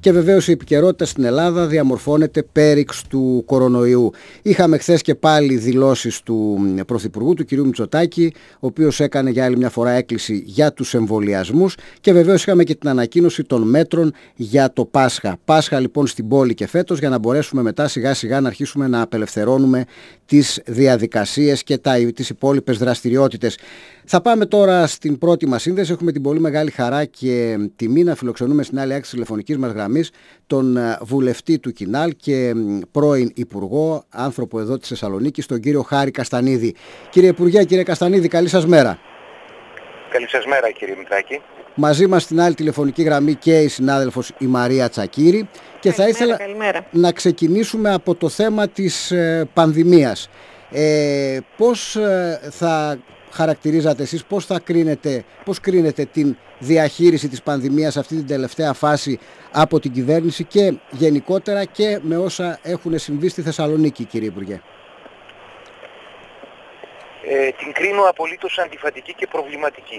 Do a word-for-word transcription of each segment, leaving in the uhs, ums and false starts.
και βεβαίως η επικαιρότητα στην Ελλάδα διαμορφώνεται πέριξ του κορονοϊού. Είχαμε χθες και πάλι δηλώσεις του Πρωθυπουργού, του κ. Μητσοτάκη, ο οποίος έκανε για άλλη μια φορά έκκληση για τους εμβολιασμούς, και βεβαίως είχαμε και την ανακοίνωση των μέτρων για το Πάσχα. Πάσχα λοιπόν στην πόλη και φέτος, για να μπορέσουμε μετά σιγά σιγά να αρχίσουμε να απελευθερώνουμε τις διαδικασίες και τα, τις υπόλοιπες δραστηριότητες. Θα πάμε τώρα στην πρώτη μας σύνδεση. Έχουμε την πολύ μεγάλη χαρά και τιμή να φιλοξενούμε στην άλλη άκρη της τηλεφωνικής μας γραμμής τον βουλευτή του Κινάλ και πρώην Υπουργό, άνθρωπο εδώ της Θεσσαλονίκης, τον κύριο Χάρη Καστανίδη. Κύριε Υπουργέ, κύριε Καστανίδη, καλή σας μέρα. Καλή σας μέρα, κύριε Μητσάκη. Μαζί μας στην άλλη τηλεφωνική γραμμή και η συνάδελφος η Μαρία Τσακύρη. Και καλημέρα, θα ήθελα καλημέρα. να ξεκινήσουμε από το θέμα της ε, πανδημίας. Ε, πώς ε, θα χαρακτηρίζατε εσείς, πώς θα κρίνετε, πώς κρίνετε την διαχείριση της πανδημίας σε αυτή την τελευταία φάση από την κυβέρνηση και γενικότερα και με όσα έχουν συμβεί στη Θεσσαλονίκη, κύριε Υπουργέ? Ε, την κρίνω απολύτως αντιφατική και προβληματική.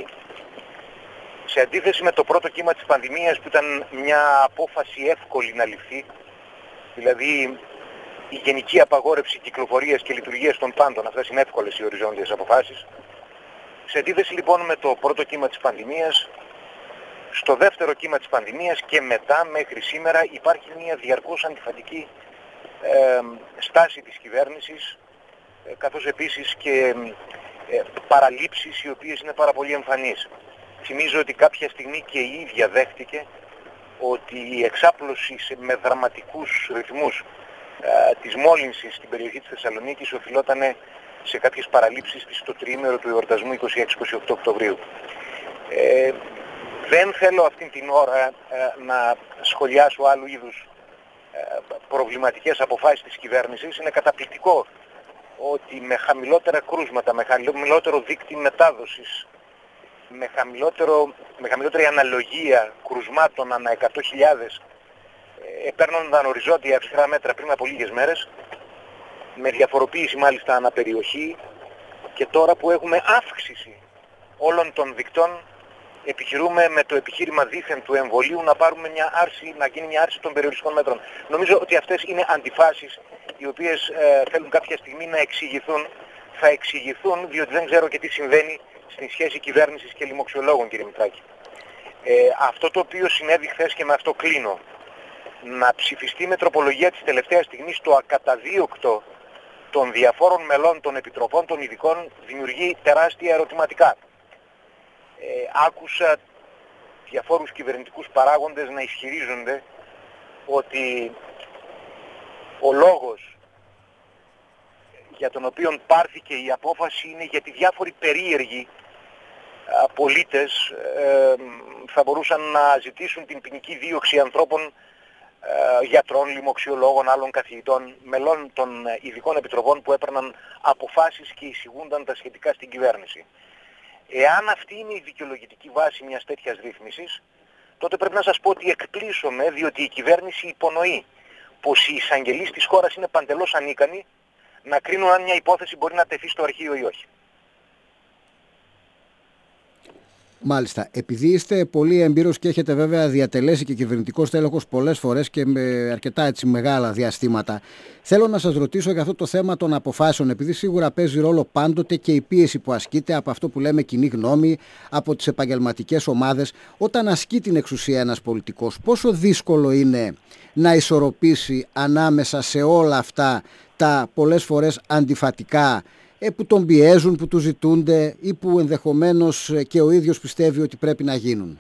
Σε αντίθεση με το πρώτο κύμα της πανδημίας, που ήταν μια απόφαση εύκολη να ληφθεί, δηλαδή η γενική απαγόρευση κυκλοφορίας και λειτουργίας των πάντων, αυτές είναι εύκολες οι οριζόντιες αποφάσεις. Σε αντίθεση λοιπόν με το πρώτο κύμα της πανδημίας, στο δεύτερο κύμα της πανδημίας και μετά μέχρι σήμερα υπάρχει μια διαρκώς αντιφατική ε, στάση της κυβέρνησης, ε, καθώς επίσης και ε, παραλήψεις οι οποίες είναι πάρα πολύ εμφανείς. Θυμίζω ότι κάποια στιγμή και η ίδια δέχτηκε ότι η εξάπλωση με δραματικούς ρυθμούς ε, της μόλυνσης στην περιοχή της Θεσσαλονίκης οφειλόταν σε κάποιες παραλήψεις στο τριήμερο του εορτασμού είκοσι έξι είκοσι οκτώ Οκτωβρίου. Ε, δεν θέλω αυτήν την ώρα ε, να σχολιάσω άλλου είδους ε, προβληματικές αποφάσεις της κυβέρνησης. Είναι καταπληκτικό ότι με χαμηλότερα κρούσματα, με χαμηλότερο δίκτυο μετάδοσης, με, χαμηλότερο, με χαμηλότερη αναλογία κρουσμάτων ανά εκατό χιλιάδες ε, επέρνονταν οριζόντια αυστηρά μέτρα πριν από λίγες μέρες, με διαφοροποίηση μάλιστα αναπεριοχή, και τώρα που έχουμε αύξηση όλων των δικτών επιχειρούμε με το επιχείρημα δήθεν του εμβολίου να πάρουμε μια άρση, να γίνει μια άρση των περιοριστικών μέτρων. Νομίζω ότι αυτές είναι αντιφάσεις οι οποίες ε, θέλουν κάποια στιγμή να εξηγηθούν. Θα εξηγηθούν διότι δεν ξέρω και τι συμβαίνει στην σχέση κυβέρνησης και λοιμοξιολόγων, κύριε Μητσάκη. Ε, αυτό το οποίο συνέβη χθες, και με αυτό κλείνω, να ψηφιστεί με τροπολογία της τελευταίας στιγμής το ακαταδίωκτο των διαφόρων μελών των επιτροπών των ειδικών, δημιουργεί τεράστια ερωτηματικά. Ε, άκουσα διαφόρους κυβερνητικούς παράγοντες να ισχυρίζονται ότι ο λόγος για τον οποίο πάρθηκε η απόφαση είναι γιατί διάφοροι περίεργοι α, πολίτες ε, θα μπορούσαν να ζητήσουν την ποινική δίωξη ανθρώπων, ε, γιατρών, λοιμοξιολόγων, άλλων καθηγητών, μελών των ειδικών επιτροπών που έπαιρναν αποφάσεις και εισηγούνταν τα σχετικά στην κυβέρνηση. Εάν αυτή είναι η δικαιολογητική βάση μιας τέτοιας ρύθμισης, τότε πρέπει να σας πω ότι εκπλήσωμαι, διότι η κυβέρνηση υπονοεί πως οι εισαγγελείς της χώρας είναι παντελώς ανίκανοι να κρίνουν αν μια υπόθεση μπορεί να τεθεί στο αρχείο ή όχι. Μάλιστα. Επειδή είστε πολύ εμπειρος και έχετε βέβαια διατελέσει και κυβερνητικός τέλεχος πολλές φορές και με αρκετά έτσι μεγάλα διαστήματα, θέλω να σας ρωτήσω για αυτό το θέμα των αποφάσεων, επειδή σίγουρα παίζει ρόλο πάντοτε και η πίεση που ασκείται από αυτό που λέμε κοινή γνώμη, από τις επαγγελματικές ομάδες. Όταν ασκεί την εξουσία ένας πολιτικός, πόσο δύσκολο είναι να ισορροπήσει ανάμεσα σε όλα αυτά τα πολλές φορές αντιφατικά, ε, που τον πιέζουν, που του ζητούνται ή που ενδεχομένως και ο ίδιος πιστεύει ότι πρέπει να γίνουν?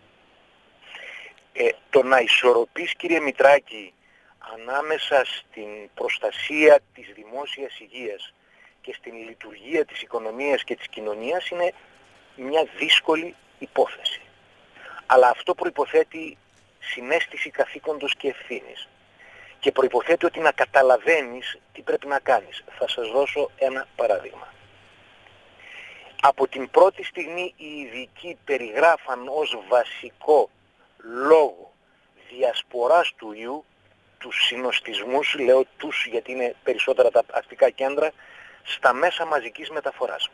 Ε, το να ισορροπείς, κύριε Μητράκη, ανάμεσα στην προστασία της δημόσιας υγείας και στην λειτουργία της οικονομίας και της κοινωνίας είναι μια δύσκολη υπόθεση. Αλλά αυτό προϋποθέτει συναίσθηση καθήκοντος και ευθύνης. Και προϋποθέτει ότι να καταλαβαίνεις τι πρέπει να κάνεις. Θα σας δώσω ένα παράδειγμα. Από την πρώτη στιγμή οι ειδικοί περιγράφαν ως βασικό λόγο διασποράς του ιού τους συνοστισμούς, λέω τους γιατί είναι περισσότερα τα αστικά κέντρα, στα μέσα μαζικής μεταφοράς.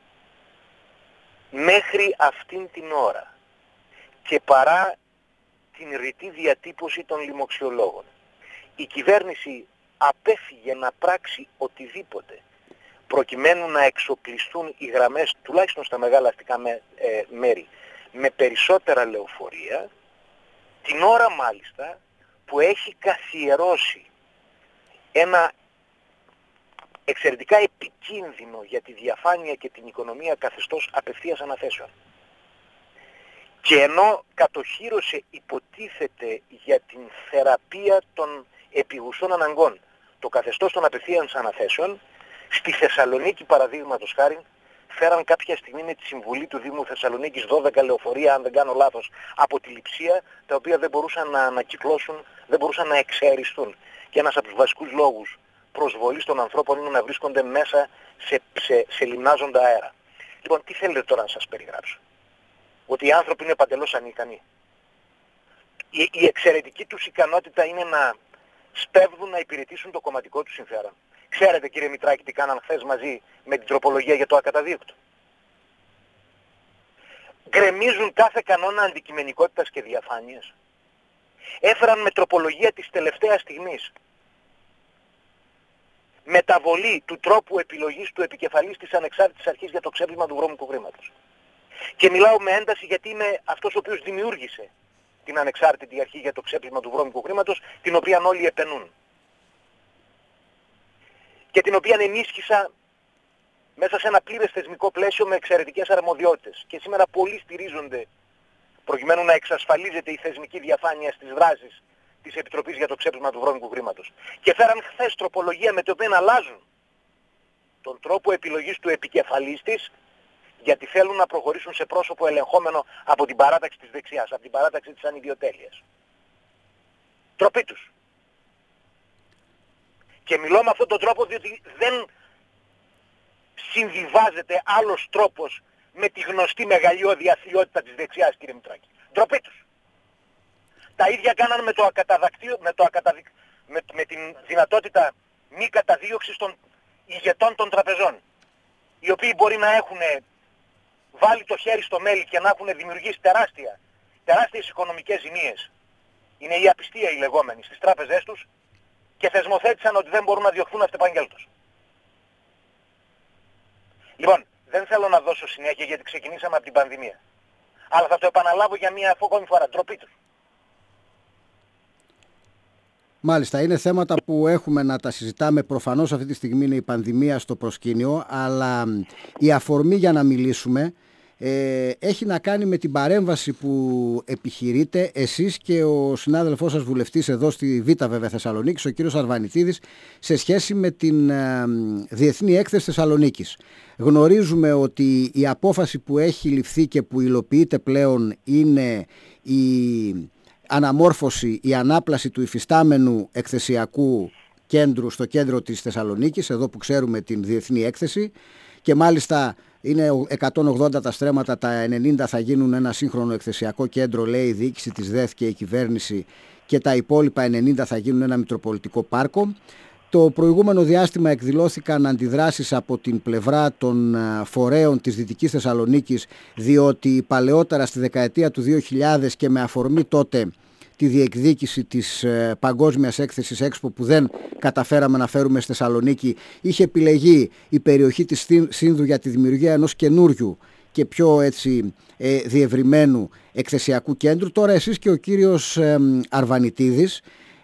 Μέχρι αυτήν την ώρα και παρά την ρητή διατύπωση των λοιμοξιολόγων. Η κυβέρνηση απέφυγε να πράξει οτιδήποτε προκειμένου να εξοπλιστούν οι γραμμές, τουλάχιστον στα μεγάλα αστικά με, ε, μέρη, με περισσότερα λεωφορεία, την ώρα μάλιστα που έχει καθιερώσει ένα εξαιρετικά επικίνδυνο για τη διαφάνεια και την οικονομία καθεστώς απευθείας αναθέσεων. Και ενώ κατοχύρωσε, υποτίθεται, για την θεραπεία των επιγουσών αναγκών το καθεστώς των απευθείας αναθέσεων, στη Θεσσαλονίκη, παραδείγματος χάριν, φέραν κάποια στιγμή με τη συμβουλή του Δήμου Θεσσαλονίκης δώδεκα λεωφορεία, αν δεν κάνω λάθος, από τη Λειψία, τα οποία δεν μπορούσαν να ανακυκλώσουν, δεν μπορούσαν να εξαεριστούν. Και ένας από τους βασικούς λόγους προσβολής των ανθρώπων είναι να βρίσκονται μέσα σε, σε, σε λιμνάζοντα αέρα. Λοιπόν, τι θέλετε τώρα να σας περιγράψω? Ότι οι άνθρωποι είναι παντελώς ανίκανοι? Η, η εξαιρετική τους ικανότητα είναι να σπέβδουν να υπηρετήσουν το κομματικό τους συμφέρον. Ξέρετε, κύριε Μητράκη, τι κάναν χθες μαζί με την τροπολογία για το ακαταδίωκτο? Γκρεμίζουν κάθε κανόνα αντικειμενικότητας και διαφάνειας. Έφεραν με τροπολογία της τελευταίας στιγμής μεταβολή του τρόπου επιλογής του επικεφαλής της ανεξάρτητης αρχής για το ξέπλυμα του βρώμικου χρήματος. Και μιλάω με ένταση γιατί είμαι αυτός ο οποίος δημιούργησε την ανεξάρτητη αρχή για το ξέπλυμα του βρώμικου χρήματος, την οποία όλοι επενούν. Και την οποία ενίσχυσα μέσα σε ένα πλήρες θεσμικό πλαίσιο με εξαιρετικές αρμοδιότητες. Και σήμερα πολλοί στηρίζονται προκειμένου να εξασφαλίζεται η θεσμική διαφάνεια στις δράσεις της Επιτροπής για το ξέπλυμα του βρώμικου χρήματος. Και φέραν χθες τροπολογία με την οποία αλλάζουν τον τρόπο επιλογής του επικεφαλής της, γιατί θέλουν να προχωρήσουν σε πρόσωπο ελεγχόμενο από την παράταξη της δεξιάς, από την παράταξη της ανιδιοτέλειας. Τροπή τους. Και μιλώ με αυτόν τον τρόπο διότι δεν συμβιβάζεται άλλος τρόπος με τη γνωστή μεγαλειώδη αθλιότητα της δεξιάς, κύριε Μητράκη. Ντροπή τους. Τα ίδια κάναν με το ακαταδακτείο, με, το ακαταδικ... με, με την δυνατότητα μη καταδίωξης των ηγετών των τραπεζών, οι οποίοι μπορεί να έχουν βάλει το χέρι στο μέλι και να έχουν δημιουργήσει τεράστια, τεράστιες οικονομικές ζημίες. Είναι η απιστία η λεγόμενη στις τράπεζές τους και θεσμοθέτησαν ότι δεν μπορούν να διωχθούν αυτεπαγγέλτως. Λοιπόν, δεν θέλω να δώσω συνέχεια γιατί ξεκινήσαμε από την πανδημία. Αλλά θα το επαναλάβω για μία ακόμη φορά. Ντροπή τους. Μάλιστα, είναι θέματα που έχουμε να τα συζητάμε. Προφανώς αυτή τη στιγμή είναι η πανδημία στο προσκήνιο, αλλά η αφορμή για να μιλήσουμε ε, έχει να κάνει με την παρέμβαση που επιχειρείτε εσείς και ο συνάδελφός σας βουλευτής εδώ στη Β' βέβαια Θεσσαλονίκης, ο κύριος Αρβανιτίδης, σε σχέση με την ε, Διεθνή Έκθεση Θεσσαλονίκης. Γνωρίζουμε ότι η απόφαση που έχει ληφθεί και που υλοποιείται πλέον είναι η αναμόρφωση, η ανάπλαση του υφιστάμενου εκθεσιακού κέντρου στο κέντρο της Θεσσαλονίκης, εδώ που ξέρουμε την Διεθνή Έκθεση, και μάλιστα είναι εκατόν ογδόντα τα στρέμματα, τα ενενήντα θα γίνουν ένα σύγχρονο εκθεσιακό κέντρο, λέει η διοίκηση της ΔΕΘ και η κυβέρνηση, και τα υπόλοιπα ενενήντα θα γίνουν ένα μητροπολιτικό πάρκο. Το προηγούμενο διάστημα εκδηλώθηκαν αντιδράσεις από την πλευρά των φορέων της Δυτικής Θεσσαλονίκης, διότι παλαιότερα στη δεκαετία του δύο χιλιάδες και με αφορμή τότε τη διεκδίκηση της παγκόσμιας έκθεσης Expo που δεν καταφέραμε να φέρουμε στη Θεσσαλονίκη, είχε επιλεγεί η περιοχή της Σύνδου για τη δημιουργία ενός καινούριου και πιο έτσι ε, διευρυμένου εκθεσιακού κέντρου. Τώρα εσείς και ο κύριος ε, Αρβανιτίδης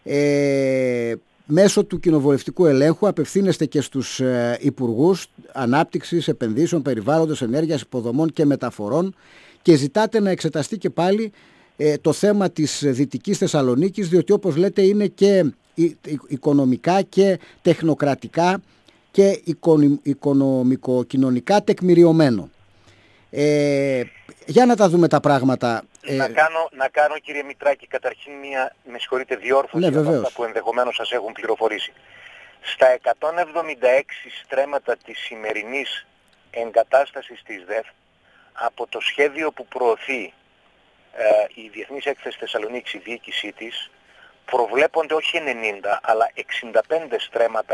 ε, μέσω του κοινοβουλευτικού ελέγχου απευθύνεστε και στους ε, υπουργούς ανάπτυξης, επενδύσεων, περιβάλλοντος, ενέργειας, υποδομών και μεταφορών και ζητάτε να εξεταστεί και πάλι ε, το θέμα της Δυτικής Θεσσαλονίκης, διότι όπως λέτε είναι και οικονομικά και τεχνοκρατικά και οικονομικο-κοινωνικά τεκμηριωμένο. Ε, για να τα δούμε τα πράγματα. Ε... Να, κάνω, να κάνω κύριε Μητράκη καταρχήν μια, με συγχωρείτε, διόρθωση ναι, για αυτά που ενδεχομένως σας έχουν πληροφορήσει. Στα εκατόν εβδομήντα έξι στρέμματα της σημερινής εγκατάστασης της ΔΕΘ, από το σχέδιο που προωθεί ε, η Διεθνής Έκθεση Θεσσαλονίκης, η διοίκησή της, προβλέπονται όχι ενενήντα αλλά εξήντα πέντε στρέμματα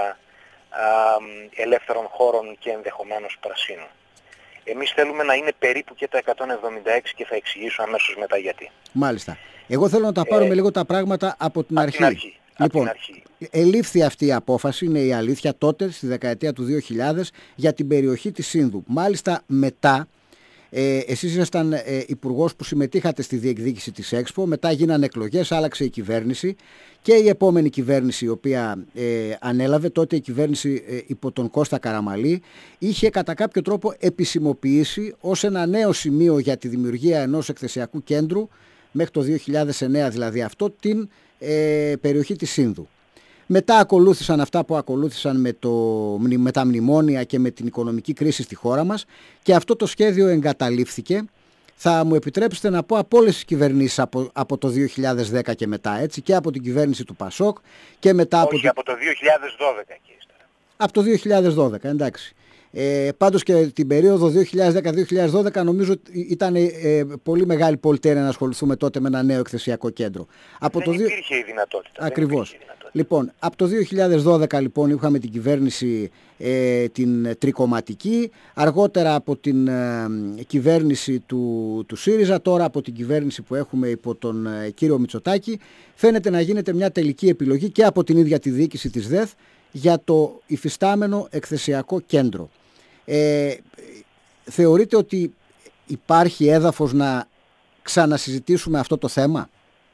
ε, ελεύθερων χώρων και ενδεχομένως πρασίνων. Εμείς θέλουμε να είναι περίπου και τα εκατόν εβδομήντα έξι και θα εξηγήσω αμέσως μετά γιατί. Μάλιστα. Εγώ θέλω να τα πάρουμε ε, λίγο τα πράγματα από την από αρχή. Την αρχή. Λοιπόν, την αρχή. ελήφθη αυτή η απόφαση, είναι η αλήθεια, τότε στη δεκαετία του δύο χιλιάδες για την περιοχή της Σύνδου. Μάλιστα μετά, ε, εσείς ήσασταν ε, υπουργός που συμμετείχατε στη διεκδίκηση της Expo, μετά γίνανε εκλογές, άλλαξε η κυβέρνηση και η επόμενη κυβέρνηση η οποία ε, ανέλαβε, τότε η κυβέρνηση ε, υπό τον Κώστα Καραμαλή, είχε κατά κάποιο τρόπο επισημοποιήσει ως ένα νέο σημείο για τη δημιουργία ενός εκθεσιακού κέντρου, μέχρι το δύο χιλιάδες εννέα δηλαδή αυτό, την ε, περιοχή της Σύνδου. Μετά ακολούθησαν αυτά που ακολούθησαν με, το, με τα μνημόνια και με την οικονομική κρίση στη χώρα μας και αυτό το σχέδιο εγκαταλείφθηκε. Θα μου επιτρέψετε να πω από όλες τις κυβερνήσεις από, από το δύο χιλιάδες δέκα και μετά, έτσι, και από την κυβέρνηση του Πασόκ και μετά Όχι, από... Όχι, από το δύο χιλιάδες δώδεκα και ύστερα. Από το δύο χιλιάδες δώδεκα, εντάξει. Ε, πάντως και την περίοδο δύο χιλιάδες δέκα δύο χιλιάδες δώδεκα νομίζω ήταν ε, πολύ μεγάλη πολυτέλεια να ασχοληθούμε τότε με ένα νέο εκθεσιακό κέντρο. Από δεν το υπήρχε η δυνατότητα. Ακριβώς. Δεν η δυνατότητα. Λοιπόν, από το δύο χιλιάδες δώδεκα λοιπόν είχαμε την κυβέρνηση ε, την τρικομματική, αργότερα από την ε, κυβέρνηση του, του ΣΥΡΙΖΑ, τώρα από την κυβέρνηση που έχουμε υπό τον ε, κύριο Μητσοτάκη, φαίνεται να γίνεται μια τελική επιλογή και από την ίδια τη διοίκηση της ΔΕΘ για το υφιστάμενο εκθεσιακό κέντρο. Ε, θεωρείτε ότι υπάρχει έδαφος να ξανασυζητήσουμε αυτό το θέμα?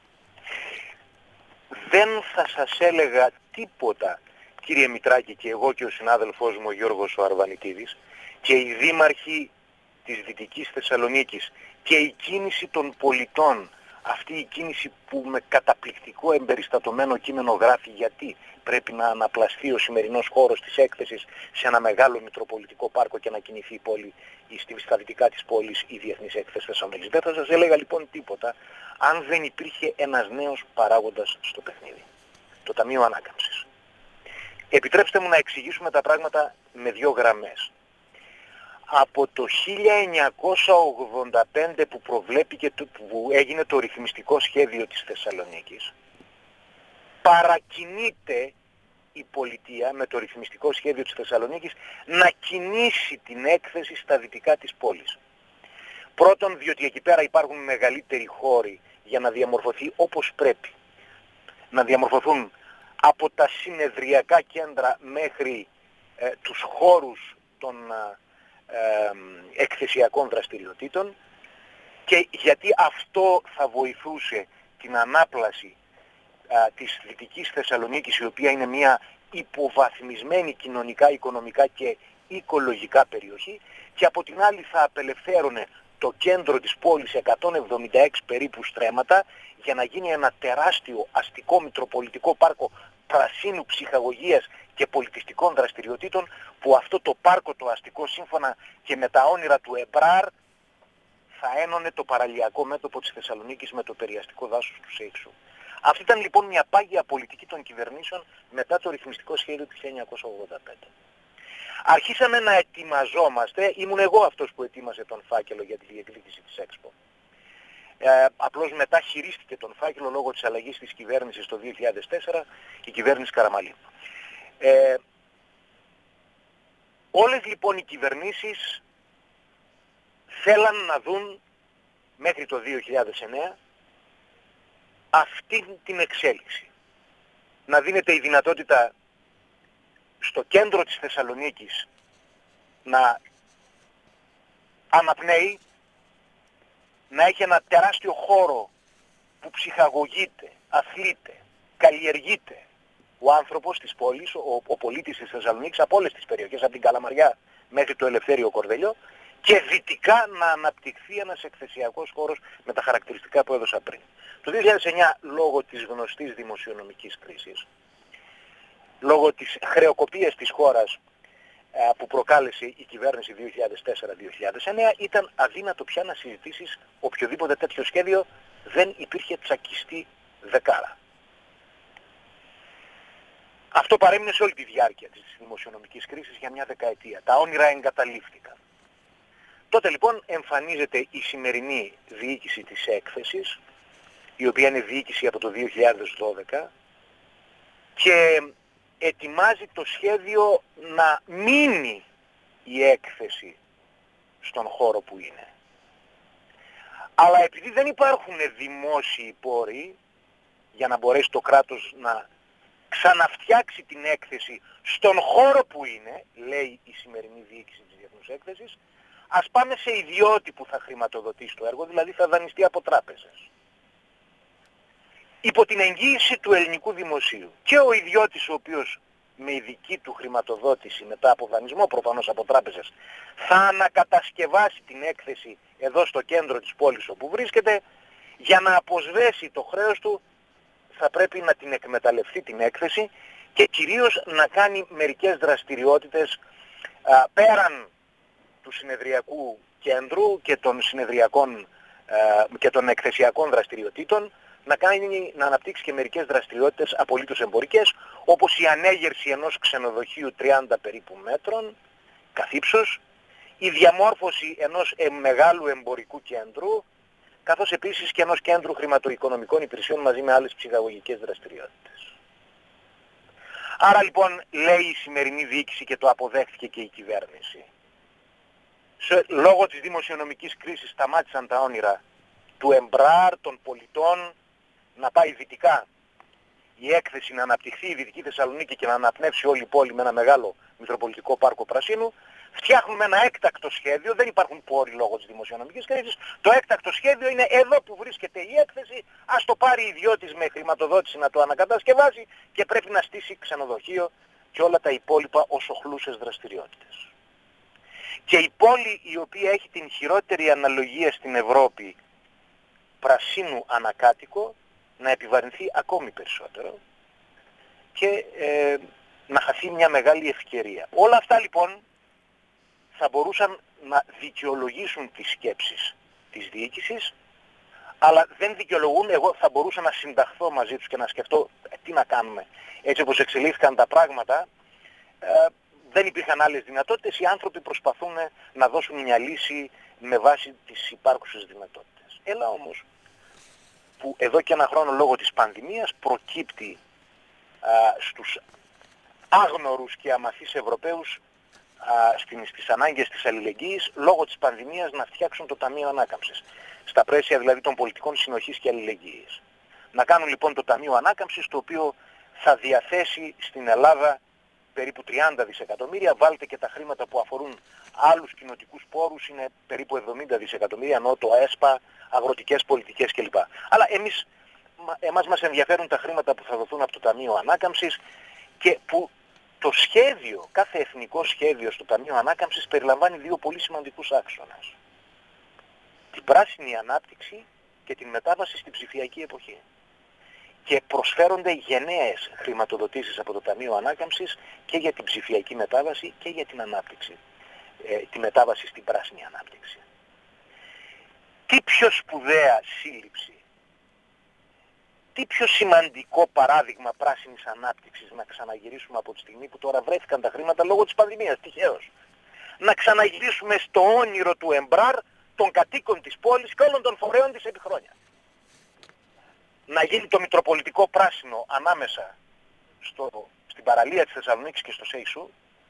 Δεν θα σας έλεγα τίποτα, κύριε Μητράκη, και εγώ και ο συνάδελφός μου ο Γιώργος ο Αρβανιτίδης και οι δήμαρχοι της Δυτικής Θεσσαλονίκης και η κίνηση των πολιτών, αυτή η κίνηση που με καταπληκτικό εμπεριστατωμένο κείμενο γράφει γιατί πρέπει να αναπλαστεί ο σημερινός χώρος της έκθεσης σε ένα μεγάλο μητροπολιτικό πάρκο και να κινηθεί η πόλη στα δυτικά της πόλης η Διεθνής Έκθεση Θεσσαλονίκης. Δεν θα σας έλεγα λοιπόν τίποτα αν δεν υπήρχε ένας νέος παράγοντας στο παιχνίδι. Το Ταμείο Ανάκαμψης. Επιτρέψτε μου να εξηγήσουμε τα πράγματα με δύο γραμμές. Από το χίλια εννιακόσια ογδόντα πέντε που προβλέπηκε, που έγινε το ρυθμιστικό σχέδιο της Θεσσαλονίκης, παρακινείται η πολιτεία με το ρυθμιστικό σχέδιο της Θεσσαλονίκης να κινήσει την έκθεση στα δυτικά της πόλης. Πρώτον, διότι εκεί πέρα υπάρχουν μεγαλύτεροι χώροι για να διαμορφωθεί όπως πρέπει. Να διαμορφωθούν από τα συνεδριακά κέντρα μέχρι ε, τους χώρους των ε, ε, εκθεσιακών δραστηριοτήτων και γιατί αυτό θα βοηθούσε την ανάπλαση α, της Δυτικής Θεσσαλονίκης, η οποία είναι μια υποβαθμισμένη κοινωνικά, οικονομικά και οικολογικά περιοχή, και από την άλλη θα απελευθέρωνε το κέντρο της πόλης εκατόν εβδομήντα έξι περίπου στρέμματα για να γίνει ένα τεράστιο αστικό μητροπολιτικό πάρκο πρασίνου ψυχαγωγίας και πολιτιστικών δραστηριοτήτων, που αυτό το πάρκο το αστικό σύμφωνα και με τα όνειρα του Εμπράρ θα ένωνε το παραλιακό μέτωπο της Θεσσαλονίκης με το περιαστικό δάσος του Σέιξου. Αυτή ήταν λοιπόν μια πάγια πολιτική των κυβερνήσεων μετά το ρυθμιστικό σχέδιο του χίλια εννιακόσια ογδόντα πέντε. Αρχίσαμε να ετοιμαζόμαστε, ήμουν εγώ αυτός που ετοίμασε τον φάκελο για τη διεκδίκηση της Expo. Ε, απλώς μετά χειρίστηκε τον φάκελο λόγω της αλλαγής της κυβέρνησης το δύο χιλιάδες τέσσερα, η κυβέρνηση Καραμαλή. Ε, όλες λοιπόν οι κυβερνήσεις θέλαν να δουν μέχρι το δύο χιλιάδες εννέα αυτή την εξέλιξη. Να δίνεται η δυνατότητα στο κέντρο της Θεσσαλονίκης να αναπνέει, να έχει ένα τεράστιο χώρο που ψυχαγωγείται, αθλείται, καλλιεργείται ο άνθρωπος της πόλης, ο, ο πολίτης της Θεσσαλονίκης από όλες τις περιοχές, από την Καλαμαριά μέχρι το Ελευθέριο Κορδελιό, και δυτικά να αναπτυχθεί ένας εκθεσιακός χώρος με τα χαρακτηριστικά που έδωσα πριν. Το δύο χιλιάδες εννέα, λόγω της γνωστής δημοσιονομικής κρίσης, λόγω της χρεοκοπίας της χώρας που προκάλεσε η κυβέρνηση δύο χιλιάδες τέσσερα δύο χιλιάδες εννέα, ήταν αδύνατο πια να συζητήσεις οποιοδήποτε τέτοιο σχέδιο, δεν υπήρχε τσακιστή δεκάρα. Αυτό παρέμεινε σε όλη τη διάρκεια της δημοσιονομικής κρίσης για μια δεκαετία. Τα όνειρα εγκαταλείφθηκαν. Τότε λοιπόν εμφανίζεται η σημερινή διοίκηση της έκθεσης, η οποία είναι διοίκηση από το δύο χιλιάδες δώδεκα, και ετοιμάζει το σχέδιο να μείνει η έκθεση στον χώρο που είναι. Αλλά επειδή δεν υπάρχουν δημόσιοι πόροι για να μπορέσει το κράτος να ξαναφτιάξει την έκθεση στον χώρο που είναι, λέει η σημερινή διοίκηση της Διεθνούς Έκθεσης, ας πάμε σε ιδιώτη που θα χρηματοδοτήσει το έργο, δηλαδή θα δανειστεί από τράπεζες. Υπό την εγγύηση του ελληνικού δημοσίου. Και ο ιδιώτης ο οποίος με ειδική του χρηματοδότηση μετά από δανεισμό προφανώς από τράπεζες θα ανακατασκευάσει την έκθεση εδώ στο κέντρο της πόλης όπου βρίσκεται, για να αποσβέσει το χρέος του θα πρέπει να την εκμεταλλευτεί την έκθεση και κυρίως να κάνει μερικές δραστηριότητες α, πέραν του συνεδριακού κέντρου και των συνεδριακών α, και των εκθεσιακών δραστηριοτήτων, να, κάνει, να αναπτύξει και μερικές δραστηριότητες απολύτως εμπορικές, όπως η ανέγερση ενός ξενοδοχείου τριάντα περίπου μέτρων καθ' ύψος, η διαμόρφωση ενός ε, μεγάλου εμπορικού κέντρου, καθώς επίσης και ενός κέντρου χρηματοοικονομικών υπηρεσιών μαζί με άλλες ψυχαγωγικές δραστηριότητες. Άρα λοιπόν λέει η σημερινή διοίκηση και το αποδέχθηκε και η κυβέρνηση. Σε, λόγω της δημοσιονομικής κρίσης σταμάτησαν τα όνειρα του Εμπράρ, των πολιτών, να πάει δυτικά η έκθεση, να αναπτυχθεί η Δυτική Θεσσαλονίκη και να αναπνεύσει όλη η πόλη με ένα μεγάλο μητροπολιτικό πάρκο πρασίνου. Φτιάχνουμε ένα έκτακτο σχέδιο, δεν υπάρχουν πόροι λόγω της δημοσιονομικής κρίσης. Το έκτακτο σχέδιο είναι εδώ που βρίσκεται η έκθεση, ας το πάρει ιδιώτης με χρηματοδότηση να το ανακατασκευάσει και πρέπει να στήσει ξενοδοχείο και όλα τα υπόλοιπα ως οχλούσες δραστηριότητες. Και η πόλη η οποία έχει την χειρότερη αναλογία στην Ευρώπη πρασίνου ανακάτοικο να επιβαρυνθεί ακόμη περισσότερο και ε, να χαθεί μια μεγάλη ευκαιρία. Όλα αυτά λοιπόν θα μπορούσαν να δικαιολογήσουν τις σκέψεις της διοίκησης, αλλά δεν δικαιολογούν. Εγώ θα μπορούσα να συνταχθώ μαζί τους και να σκεφτώ ε, τι να κάνουμε. Έτσι όπως εξελίχθηκαν τα πράγματα, ε, δεν υπήρχαν άλλες δυνατότητες. Οι άνθρωποι προσπαθούν να δώσουν μια λύση με βάση τις υπάρχουσες δυνατότητες. Έλα όμως που εδώ και ένα χρόνο λόγω της πανδημίας προκύπτει α, στους άγνωρους και αμαθείς Ευρωπαίους α, στην, στις ανάγκες της αλληλεγγύης λόγω της πανδημίας να φτιάξουν το Ταμείο Ανάκαμψης. Στα πλαίσια δηλαδή των πολιτικών συνοχής και αλληλεγγύης. Να κάνουν λοιπόν το Ταμείο Ανάκαμψης, το οποίο θα διαθέσει στην Ελλάδα περίπου τριάντα δισεκατομμύρια, βάλτε και τα χρήματα που αφορούν άλλους κοινοτικούς πόρους, είναι περίπου εβδομήντα δισεκατομμύρια, νότο, ΕΣΠΑ, αγροτικές πολιτικές κλπ. Αλλά εμείς, εμάς μας ενδιαφέρουν τα χρήματα που θα δοθούν από το Ταμείο Ανάκαμψης και που το σχέδιο, κάθε εθνικό σχέδιο στο Ταμείο Ανάκαμψης περιλαμβάνει δύο πολύ σημαντικούς άξονες. Την πράσινη ανάπτυξη και την μετάβαση στην ψηφιακή εποχή. Και προσφέρονται γενναίες χρηματοδοτήσεις από το Ταμείο Ανάκαμψης και για την ψηφιακή μετάβαση και για την ανάπτυξη, ε, τη μετάβαση στην πράσινη ανάπτυξη. Τι πιο σπουδαία σύλληψη, τι πιο σημαντικό παράδειγμα πράσινης ανάπτυξης να ξαναγυρίσουμε από τη στιγμή που τώρα βρέθηκαν τα χρήματα λόγω της πανδημίας, τυχαίως. Να ξαναγυρίσουμε στο όνειρο του Εμπράρ, των κατοίκων της πόλης και όλων των φορέων της επί χρόνια. Να γίνει το Μητροπολιτικό Πράσινο ανάμεσα στο, στην παραλία της Θεσσαλονίκης και στο Σέισου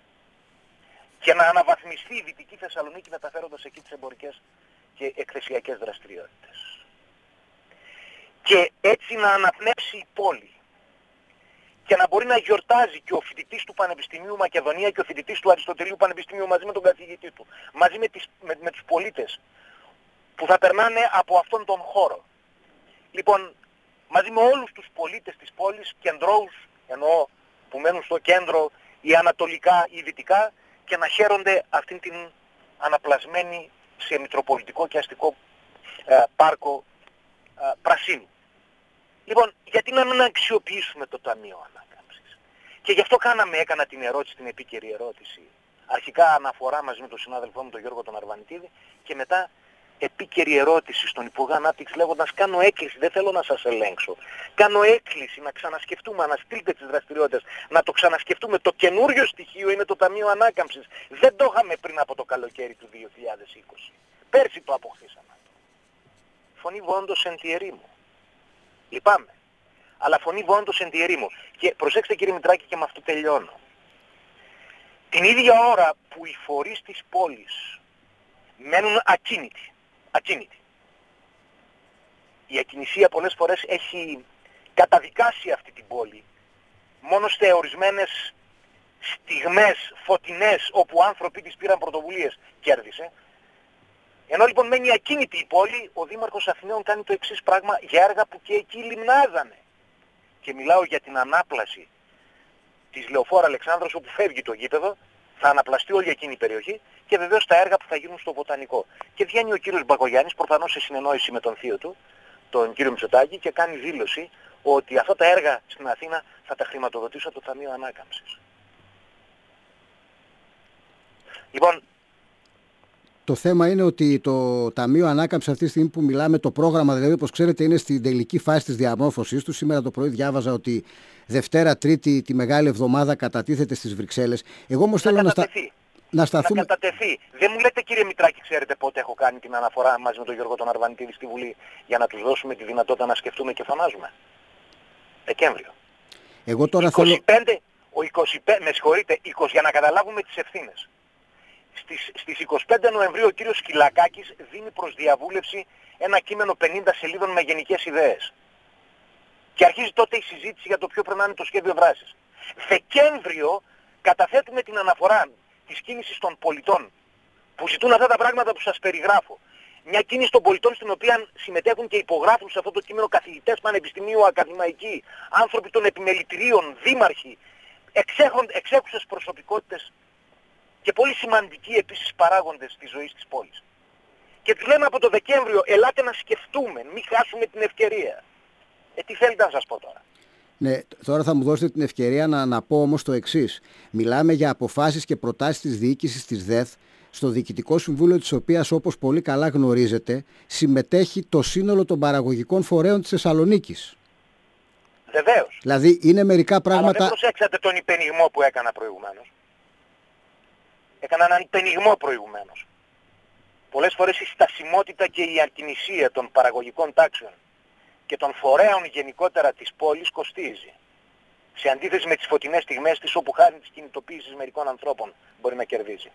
και να αναβαθμιστεί η Δυτική Θεσσαλονίκη μεταφέροντας εκεί τις εμπορικές και εκθεσιακές δραστηριότητες. Και έτσι να αναπνεύσει η πόλη και να μπορεί να γιορτάζει και ο φοιτητής του Πανεπιστημίου Μακεδονία και ο φοιτητής του Αριστοτελείου Πανεπιστημίου μαζί με τον καθηγητή του, μαζί με, τις, με, με τους πολίτες που θα περνάνε από αυτόν τον χώρο. Λοιπόν, μαζί με όλους τους πολίτες της πόλης, κεντρώους, εννοώ που μένουν στο κέντρο ή ανατολικά ή δυτικά, και να χαίρονται αυτήν την αναπλασμένη σε μητροπολιτικό και αστικό ε, πάρκο ε, πρασίνου. Λοιπόν, γιατί να μην αξιοποιήσουμε το Ταμείο Ανάκαμψης. Και γι' αυτό κάναμε, έκανα την ερώτηση, την επίκαιρη ερώτηση. Αρχικά αναφορά μαζί με τον συνάδελφό μου τον Γιώργο τον Αρβανιτίδη και μετά επίκαιρη ερώτηση στον Υπουργό Ανάπτυξης λέγοντας κάνω έκκληση, δεν θέλω να σας ελέγξω. Κάνω έκκληση να ξανασκεφτούμε, να στείλετε τις δραστηριότητες, να το ξανασκεφτούμε. Το καινούριο στοιχείο είναι το Ταμείο Ανάκαμψης. Δεν το είχαμε πριν από το καλοκαίρι του δύο χιλιάδες είκοσι. Πέρσι το αποκτήσαμε. Φωνή βόντος εν τη ερήμου. Λυπάμαι. Αλλά φωνή βόντος εν τη ερήμου. Και προσέξτε κύριε Μητράκη, και με αυτό τελειώνω. Την ίδια ώρα που οι φορείς της πόλης μένουν ακίνητοι, ακίνητοι η ακινησία πολλές φορές έχει καταδικάσει αυτή την πόλη. Μόνο σε ορισμένες στιγμές φωτεινές όπου άνθρωποι της πήραν πρωτοβουλίες κέρδισε. Ενώ λοιπόν μένει ακίνητη η πόλη, ο Δήμαρχος Αθηναίων κάνει το εξής πράγμα για έργα που και εκεί λιμνάζανε. Και μιλάω για την ανάπλαση της Λεωφόρου Αλεξάνδρος όπου φεύγει το γήπεδο, θα αναπλαστεί όλη εκείνη η περιοχή και βεβαίως τα έργα που θα γίνουν στο Βοτανικό. Και βγαίνει ο κύριος Μπακογιάννης, προφανώς σε συνεννόηση με τον θείο του, τον κύριο Μητσοτάκη, και κάνει δήλωση ότι αυτά τα έργα στην Αθήνα θα τα χρηματοδοτήσω από το Ταμείο Ανάκαμψης. Λοιπόν, το θέμα είναι ότι το Ταμείο Ανάκαμψης αυτή τη στιγμή που μιλάμε, το πρόγραμμα δηλαδή, όπως ξέρετε, είναι στην τελική φάση της διαμόρφωσής του. Σήμερα το πρωί διάβαζα ότι Δευτέρα, Τρίτη, τη Μεγάλη Εβδομάδα κατατίθεται στις Βρυξέλλες. Εγώ όμως θέλω να, στα... να σταθούμε... Να κατατεθεί. Δεν μου λέτε, κύριε Μητράκη, ξέρετε πότε έχω κάνει την αναφορά μαζί με τον Γιώργο τον Αρβανιτίδη στη Βουλή για να τους δώσουμε τη δυνατότητα να σκεφτούμε και φωνάζουμε? Δεκέμβριο. Εγώ τώρα είκοσι πέντε, θέλω... ο είκοσι πέντε, με συγχωρείτε, είκοσι, για να καταλάβουμε τις ευθύνες. Στις, στις είκοσι πέντε Νοεμβρίου ο κύριος Σκυλακάκης δίνει προς διαβούλευση ένα κείμενο πενήντα σελίδων με γενικές ιδέες. Και αρχίζει τότε η συζήτηση για το ποιο πρέπει να είναι το σχέδιο δράσης. Δεκέμβριο καταθέτουμε την αναφορά της κίνησης των πολιτών που ζητούν αυτά τα πράγματα που σας περιγράφω. Μια κίνηση των πολιτών στην οποία συμμετέχουν και υπογράφουν σε αυτό το κείμενο καθηγητές πανεπιστημίου, ακαδημαϊκοί, άνθρωποι των επιμελητηρίων, δήμαρχοι, εξέχουσες προσωπικότητες και πολύ σημαντικοί επίσης παράγοντες της ζωής της πόλης. Και τους λέμε από το Δεκέμβριο, ελάτε να σκεφτούμε, μην χάσουμε την ευκαιρία. Ε, τι θέλετε να σας πω τώρα? Ναι, τώρα θα μου δώσετε την ευκαιρία να, να πω όμως το εξής. Μιλάμε για αποφάσεις και προτάσεις της διοίκησης της ΔΕΘ, στο Διοικητικό Συμβούλιο της οποίας, όπως πολύ καλά γνωρίζετε, συμμετέχει το σύνολο των παραγωγικών φορέων της Θεσσαλονίκης. Βεβαίως. Δηλαδή είναι μερικά πράγματα... Αλλά δεν προσέξατε τον υπενιγμό που έκανα προηγουμένως. Έκανα έναν υπενιγμό προηγουμένως. Πολλές φορές η στασιμότητα και η ακινησία των παραγωγικών τάξεων και των φορέων γενικότερα της πόλης κοστίζει. Σε αντίθεση με τις φωτεινές στιγμές της, όπου χάρη της κινητοποίησης μερικών ανθρώπων μπορεί να κερδίζει.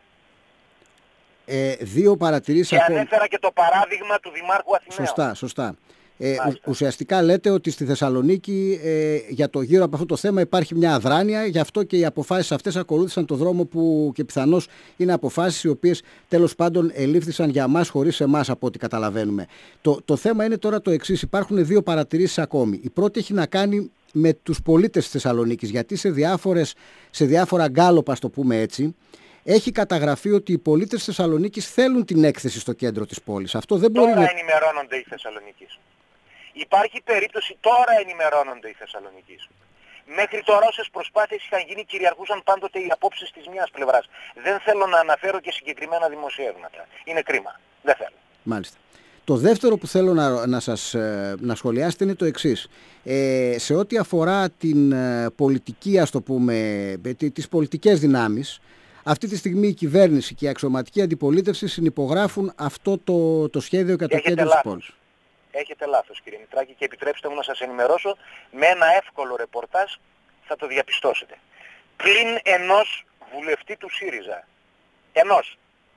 Ε, δύο παρατηρήσεις και ακόμα. Και ανέφερα και το παράδειγμα του Δημάρχου Αθηναίων. Σωστά, σωστά. Ε, ουσιαστικά λέτε ότι στη Θεσσαλονίκη ε, για το γύρω από αυτό το θέμα υπάρχει μια αδράνεια, γι' αυτό και οι αποφάσεις αυτές ακολούθησαν το δρόμο που και πιθανώς είναι αποφάσεις οι οποίες τέλος πάντων ελήφθησαν για μας χωρίς εμάς από ό,τι καταλαβαίνουμε. Το, το θέμα είναι τώρα το εξής, υπάρχουν δύο παρατηρήσεις ακόμη. Η πρώτη έχει να κάνει με τους πολίτες της Θεσσαλονίκης, γιατί σε, διάφορες, σε διάφορα γκάλωπα, ας το πούμε έτσι, έχει καταγραφεί ότι οι πολίτες της Θεσσαλονίκης θέλουν την έκθεση στο κέντρο της πόλης. Αυτό δεν μπορεί τώρα να... ενημερώνονται οι Θεσσαλονίκης. Υπάρχει περίπτωση, τώρα ενημερώνονται οι Θεσσαλονίκης. Μέχρι τώρα όσες προσπάθειες είχαν γίνει κυριαρχούσαν πάντοτε οι απόψεις της μιας πλευράς. Δεν θέλω να αναφέρω και συγκεκριμένα δημοσιεύματα. Είναι κρίμα. Δεν θέλω. Μάλιστα. Το δεύτερο που θέλω να, να σας να σχολιάσετε είναι το εξής. Ε, σε ό,τι αφορά την ε, πολιτική, ας το πούμε, ε, τις πολιτικές δυνάμεις, αυτή τη στιγμή η κυβέρνηση και η αξιωματική αντιπολίτευση συνυπογράφουν αυτό το, το σχέδιο για το κέντρο της πόλης. Έχετε λάθος, κύριε Μητράκη, και επιτρέψτε μου να σας ενημερώσω με ένα εύκολο ρεπορτάζ, θα το διαπιστώσετε. Πλην ενός βουλευτή του ΣΥΡΙΖΑ, ενός,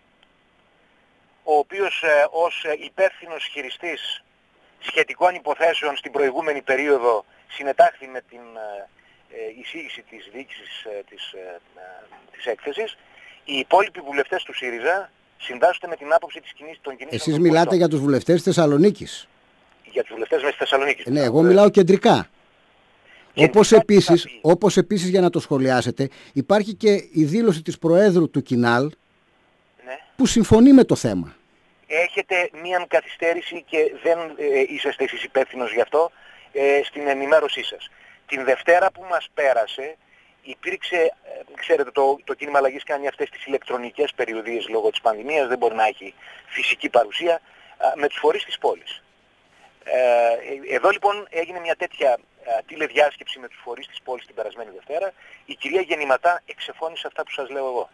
ο οποίος ε, ως υπεύθυνος χειριστής σχετικών υποθέσεων στην προηγούμενη περίοδο συνετάχθη με την ε, ε, εισήγηση της διοίκησης ε, της, ε, ε, της έκθεσης, οι υπόλοιποι βουλευτές του ΣΥΡΙΖΑ συντάσσονται με την άποψη της κοινής, των κινήσεων. Εσείς μιλάτε πολιτών. Για τους βουλευτές της Θεσσαλονίκης. Για τους βουλευτές μέσα στη Θεσσαλονίκη. Ναι, εγώ μιλάω κεντρικά. Όπως επίσης, όπως επίσης, για να το σχολιάσετε, υπάρχει και η δήλωση της Προέδρου του Κινάλ, ναι, που συμφωνεί με το θέμα. Έχετε μία καθυστέρηση και δεν ε, είσαστε εσείς υπεύθυνος γι' αυτό ε, στην ενημέρωσή σας. Την Δευτέρα που μας πέρασε υπήρξε, ε, ξέρετε, το, το κίνημα αλλαγής κάνει αυτές τις ηλεκτρονικές περιοδίες λόγω της πανδημίας, δεν μπορεί να έχει φυσική παρουσία, ε, με τους φορείς της πόλης. Ε, εδώ λοιπόν έγινε μια τέτοια ε, τηλεδιάσκεψη με τους φορείς της πόλης την περασμένη Δευτέρα. Η κυρία Γεννηματά εξεφώνησε αυτά που σας λέω εγώ.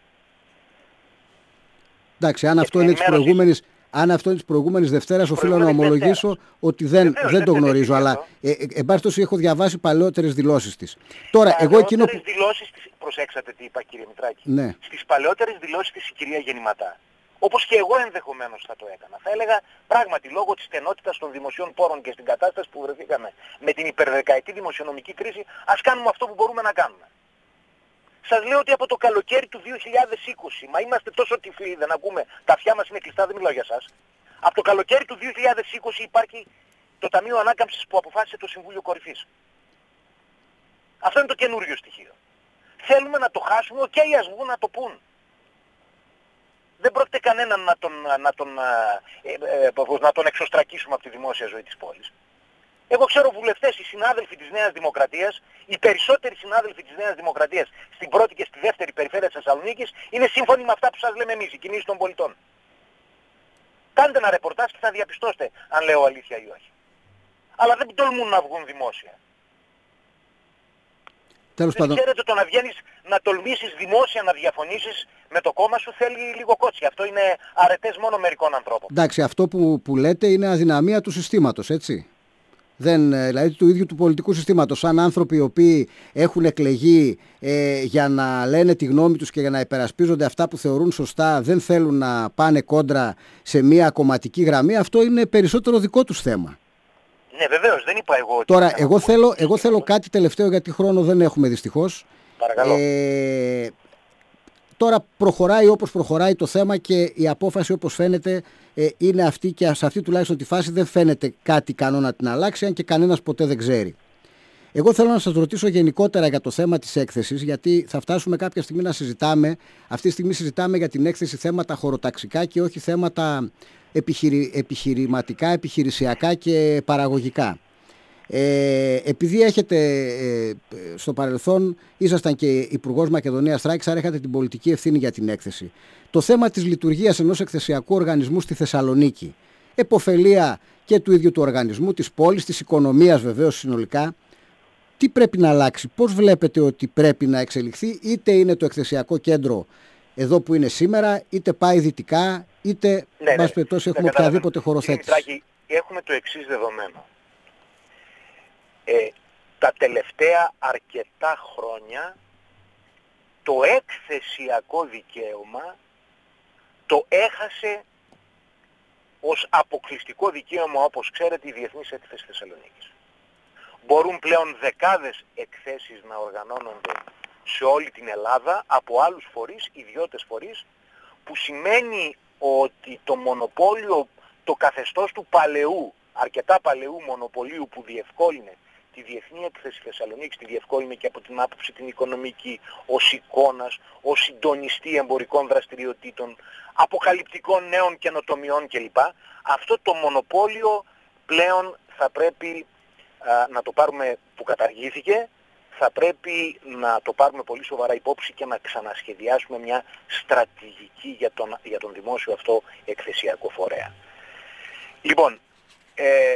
Εντάξει, αν αυτό είναι της προηγούμενης, αν αυτό είναι της προηγούμενης Δευτέρας, οφείλω να ομολογήσω Δευτέρας. ότι δεν, Βεβαίως, δεν το γνωρίζω, αλλά ε, ε, εν πάση περιπτώσει έχω διαβάσει παλαιότερες δηλώσεις της. Τώρα, εγώ εκείνο που... δηλώσεις της, προσέξατε τι είπα, κύριε Μητράκη. Ναι. Στις παλαιότερες δηλώσεις της η κυρία Γεννηματά όπως και εγώ ενδεχομένως θα το έκανα. Θα έλεγα πράγματι λόγω της στενότητας των δημοσίων πόρων και στην κατάσταση που βρεθήκαμε με την υπερδεκαετή δημοσιονομική κρίση, ας κάνουμε αυτό που μπορούμε να κάνουμε. Σας λέω ότι από το καλοκαίρι του δύο χιλιάδες είκοσι, μα είμαστε τόσο τυφλοί, δεν ακούμε, τα αυτιά μας είναι κλειστά, δεν μιλάω για σας. Από το καλοκαίρι του δύο χιλιάδες είκοσι υπάρχει το Ταμείο Ανάκαμψης που αποφάσισε το Συμβούλιο Κορυφής. Αυτό είναι το καινούριο στοιχείο. Θέλουμε να το χάσουμε, οκ, ας βγουν να το πούν. Δεν πρόκειται κανέναν να τον, να τον, ε, ε, να τον εξωστρακίσουμε από τη δημόσια ζωή της πόλης. Εγώ ξέρω βουλευτές, οι συνάδελφοι της Νέας Δημοκρατίας, οι περισσότεροι συνάδελφοι της Νέας Δημοκρατίας στην πρώτη και στη δεύτερη περιφέρεια της Θεσσαλονίκης είναι σύμφωνοι με αυτά που σας λέμε εμείς, οι κινήσεις των πολιτών. Κάντε ένα ρεπορτάζ και θα διαπιστώσετε αν λέω αλήθεια ή όχι. Αλλά δεν τολμούν να βγουν δημόσια. Τέλος δεν πάντων. Ξέρετε, το να βγαίνεις να τολμήσεις δημόσια να διαφωνήσεις με το κόμμα σου θέλει λίγο κότσι. Αυτό είναι αρετές μόνο μερικών ανθρώπων. Εντάξει, αυτό που, που λέτε είναι αδυναμία του συστήματος, έτσι. Δεν, δηλαδή του ίδιου του πολιτικού συστήματος. Σαν άνθρωποι οι οποίοι έχουν εκλεγεί ε, για να λένε τη γνώμη τους και για να υπερασπίζονται αυτά που θεωρούν σωστά, δεν θέλουν να πάνε κόντρα σε μια κομματική γραμμή, αυτό είναι περισσότερο δικό τους θέμα. Ναι, βεβαίως, δεν είπα εγώ. Ότι Τώρα, εγώ θέλω, εγώ θέλω κάτι τελευταίο, γιατί χρόνο δεν έχουμε δυστυχώς. Παρακαλώ. Ε, τώρα προχωράει όπως προχωράει το θέμα και η απόφαση, όπως φαίνεται, ε, είναι αυτή, και σε αυτή τουλάχιστον τη φάση δεν φαίνεται κάτι ικανό να την αλλάξει, αν και κανένας ποτέ δεν ξέρει. Εγώ θέλω να σας ρωτήσω γενικότερα για το θέμα της έκθεσης, γιατί θα φτάσουμε κάποια στιγμή να συζητάμε. Αυτή τη στιγμή συζητάμε για την έκθεση θέματα χωροταξικά και όχι θέματα επιχειρη, επιχειρηματικά, επιχειρησιακά και παραγωγικά. Ε, επειδή έχετε ε, στο παρελθόν ήσασταν και Υπουργός Μακεδονίας Θράκης, άρα είχατε την πολιτική ευθύνη για την έκθεση. Το θέμα της λειτουργίας ενός εκθεσιακού οργανισμού στη Θεσσαλονίκη, επωφελία και του ίδιου του οργανισμού, της πόλης, της οικονομίας βεβαίως συνολικά, τι πρέπει να αλλάξει, πώς βλέπετε ότι πρέπει να εξελιχθεί, είτε είναι το εκθεσιακό κέντρο εδώ που είναι σήμερα, είτε πάει δυτικά, είτε ναι, ναι, περιπτώσει έχουμε οποιαδήποτε χωροθέτηση. Δημητράκη, έχουμε το εξής δεδομένο. Ε, τα τελευταία αρκετά χρόνια το εκθεσιακό δικαίωμα το έχασε ως αποκλειστικό δικαίωμα, όπως ξέρετε, η Διεθνής Έκθεση Θεσσαλονίκης. Μπορούν πλέον δεκάδες εκθέσεις να οργανώνονται σε όλη την Ελλάδα από άλλους φορείς, ιδιώτες φορείς, που σημαίνει ότι το μονοπόλιο, το καθεστώς του παλαιού, αρκετά παλαιού μονοπωλίου που διευκόλυνε τη Διεθνή Έκθεση Θεσσαλονίκης, τη διευκόλυνε και από την άποψη την οικονομική, ως εικόνας, ως συντονιστή εμπορικών δραστηριοτήτων, αποκαλυπτικών νέων καινοτομιών κλπ. Αυτό το μονοπόλιο πλέον θα πρέπει α, να το πάρουμε, που καταργήθηκε, θα πρέπει να το πάρουμε πολύ σοβαρά υπόψη και να ξανασχεδιάσουμε μια στρατηγική για τον, για τον δημόσιο αυτό εκθεσιακό φορέα. Λοιπόν, ε,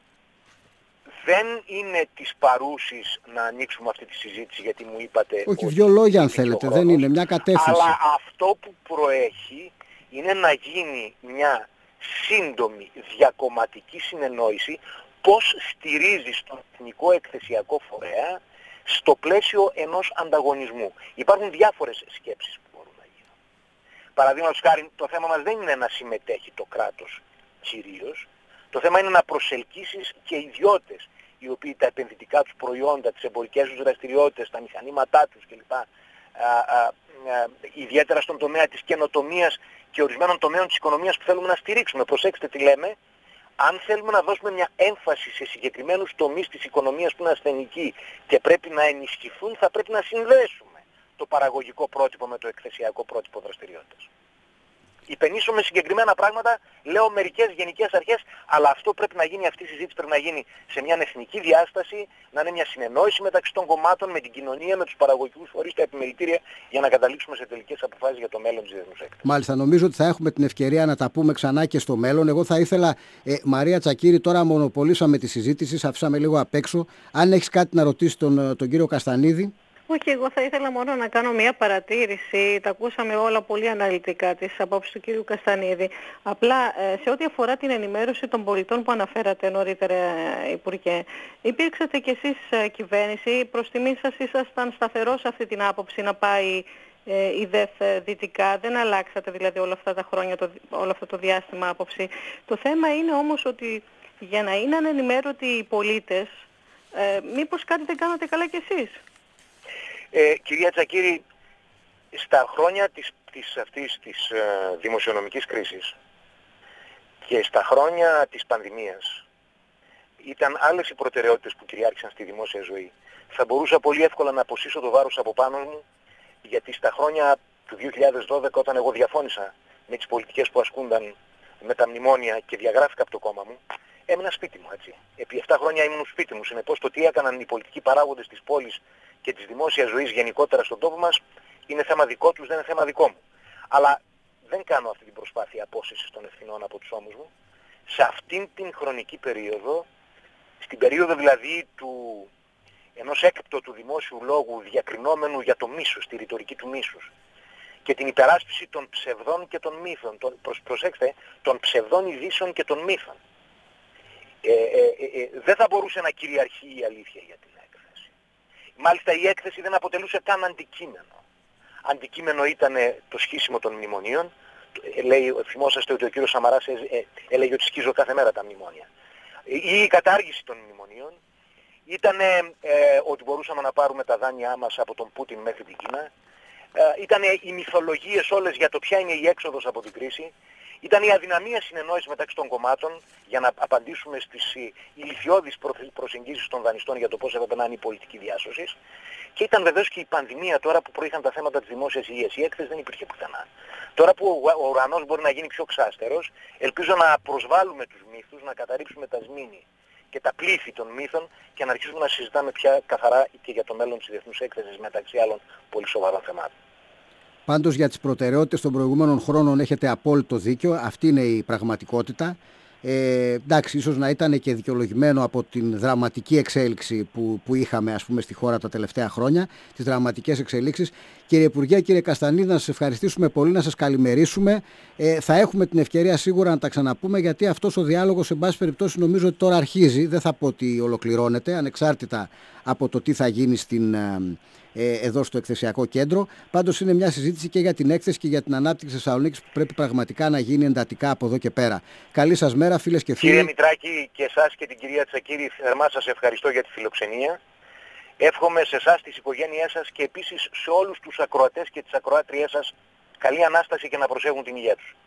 δεν είναι της παρούσης να ανοίξουμε αυτή τη συζήτηση, γιατί μου είπατε... Όχι, δύο λόγια αν θέλετε, δεν είναι μια κατεύθυνση. Αλλά αυτό που προέχει είναι να γίνει μια σύντομη διακομματική συνεννόηση πώς στηρίζει στον εθνικό εκθεσιακό φορέα στο πλαίσιο ενός ανταγωνισμού. Υπάρχουν διάφορες σκέψεις που μπορούν να γίνουν. Παραδείγματος χάρη, το θέμα μας δεν είναι να συμμετέχει το κράτος κυρίως. Το θέμα είναι να προσελκύσεις και ιδιώτες, οι οποίοι τα επενδυτικά τους προϊόντα, τις εμπορικές τους δραστηριότητες, τα μηχανήματά τους κλπ. Α, α, α, ιδιαίτερα στον τομέα της καινοτομίας και ορισμένων τομέων της οικονομίας που θέλουμε να στηρίξουμε. Προσέξτε τι λέμε. Αν θέλουμε να δώσουμε μια έμφαση σε συγκεκριμένους τομείς της οικονομίας που είναι ασθενικοί και πρέπει να ενισχυθούν, θα πρέπει να συνδέσουμε το παραγωγικό πρότυπο με το εκθεσιακό πρότυπο δραστηριότητας. Υπενήσω με συγκεκριμένα πράγματα, λέω μερικές γενικές αρχές, αλλά αυτό πρέπει να γίνει, αυτή η συζήτηση πρέπει να γίνει σε μια εθνική διάσταση, να είναι μια συνεννόηση μεταξύ των κομμάτων, με την κοινωνία, με τους παραγωγικούς φορείς, τα επιμελητήρια, για να καταλήξουμε σε τελικές αποφάσεις για το μέλλον της διεθνούς έκθεσης. Μάλιστα, νομίζω ότι θα έχουμε την ευκαιρία να τα πούμε ξανά και στο μέλλον. Εγώ θα ήθελα, ε, Μαρία Τσακύρη, τώρα μονοπολίσαμε τη συζήτηση, σε αφήσαμε λίγο απ' έξω. Αν έχεις κάτι να ρωτήσεις τον, τον κύριο Καστανίδη. Όχι, εγώ θα ήθελα μόνο να κάνω μια παρατήρηση. Τα ακούσαμε όλα πολύ αναλυτικά τις απόψεις του κύριου Καστανίδη. Απλά σε ό,τι αφορά την ενημέρωση των πολιτών που αναφέρατε νωρίτερα, Υπουργέ, υπήρξατε κι εσείς κυβέρνηση, προς τιμή σας ήσασταν σταθερός σε αυτή την άποψη να πάει ε, η ΔΕΘ δυτικά. Δεν αλλάξατε δηλαδή όλα αυτά τα χρόνια, το, όλο αυτό το διάστημα άποψη. Το θέμα είναι όμως ότι για να είναι ανενημέρωτοι οι πολίτες, ε, μήπως κάτι δεν κάνατε καλά κι εσείς? Ε, κυρία Τσακίρη, στα χρόνια της, της αυτής της ε, δημοσιονομικής κρίσης και στα χρόνια της πανδημίας ήταν άλλες οι προτεραιότητες που κυριάρχησαν στη δημόσια ζωή. Θα μπορούσα πολύ εύκολα να αποσύσω το βάρος από πάνω μου, γιατί στα χρόνια του δύο χιλιάδες δώδεκα, όταν εγώ διαφώνησα με τις πολιτικές που ασκούνταν με τα μνημόνια και διαγράφηκα από το κόμμα μου, έμεινα σπίτι μου, έτσι. Επί επτά χρόνια ήμουν σπίτι μου. Συνεπώς το τι έκαναν οι πολιτικοί παράγοντες της πόλης και της δημόσιας ζωής γενικότερα στον τόπο μας είναι θέμα δικό τους, δεν είναι θέμα δικό μου. Αλλά δεν κάνω αυτή την προσπάθεια απόσυσης των ευθυνών από τους ώμους μου. Σε αυτήν την χρονική περίοδο, στην περίοδο δηλαδή του ενός έκπτωτου δημόσιου λόγου διακρινόμενου για το μίσος, τη ρητορική του μίσους και την υπεράσπιση των ψευδών και των μύθων, των, προς, προσέξτε, των ψευδών ειδήσεων και των μύθων. Ε, ε, ε, ε, δεν θα μπορούσε να κυριαρχεί η αλήθεια για την έκθεση. Μάλιστα η έκθεση δεν αποτελούσε καν αντικείμενο. Αντικείμενο ήταν το σχίσιμο των μνημονίων. Ε, λέει, θυμόσαστε ότι ο κύριος Σαμαράς ε, ε, έλεγε ότι σκίζω κάθε μέρα τα μνημόνια. Ή η κατάργηση των μνημονίων. Ήταν ε, ότι μπορούσαμε να πάρουμε τα δάνειά μας από τον Πούτιν μέχρι την Κίνα. Ε, ήταν οι μυθολογίες όλες για το ποια είναι η έξοδος από την κρίση. Ήταν η αδυναμία συνεννόησης μεταξύ των κομμάτων για να απαντήσουμε στις ηλιθιώδεις προσεγγίσεις των δανειστών για το πώς έπρεπε να είναι η πολιτική διάσωση. Και ήταν βεβαίως και η πανδημία τώρα που προείχαν τα θέματα της δημόσιας υγείας. Η έκθεση δεν υπήρχε πουθενά. Τώρα που ο ουρανός μπορεί να γίνει πιο ξάστερος, ελπίζω να προσβάλλουμε τους μύθους, να καταρρύψουμε τα σμήνη και τα πλήθη των μύθων και να αρχίσουμε να συζητάμε πια καθαρά και για το μέλλον της διεθνούς έκθεσης, μεταξύ άλλων πολύ σοβαρών θεμάτων. Πάντως για τις προτεραιότητες των προηγούμενων χρόνων έχετε απόλυτο δίκιο, αυτή είναι η πραγματικότητα. Ε, εντάξει, ίσως να ήταν και δικαιολογημένο από την δραματική εξέλιξη που, που είχαμε ας πούμε στη χώρα τα τελευταία χρόνια, τις δραματικές εξελίξεις. Κύριε Υπουργέ, κύριε Καστανίδη, να σας ευχαριστήσουμε πολύ, να σας καλημερίσουμε. Ε, θα έχουμε την ευκαιρία σίγουρα να τα ξαναπούμε, γιατί αυτός ο διάλογος, σε πάση περιπτώσει, νομίζω ότι τώρα αρχίζει. Δεν θα πω ότι ολοκληρώνεται, ανεξάρτητα από το τι θα γίνει στην, ε, εδώ στο εκθεσιακό κέντρο. Πάντως είναι μια συζήτηση και για την έκθεση και για την ανάπτυξη της Θεσσαλονίκης που πρέπει πραγματικά να γίνει εντατικά από εδώ και πέρα. Καλή σας μέρα, φίλες και φίλοι. Κύριε Μητράκη, και εσάς και την κυρία Τσακίρη, θερμά σας ευχαριστώ για τη φιλοξενία. Εύχομαι σε εσάς, τις οικογένειές σας και επίσης σε όλους τους ακροατές και τις ακροάτριές σας καλή Ανάσταση και να προσέχουν την υγεία τους.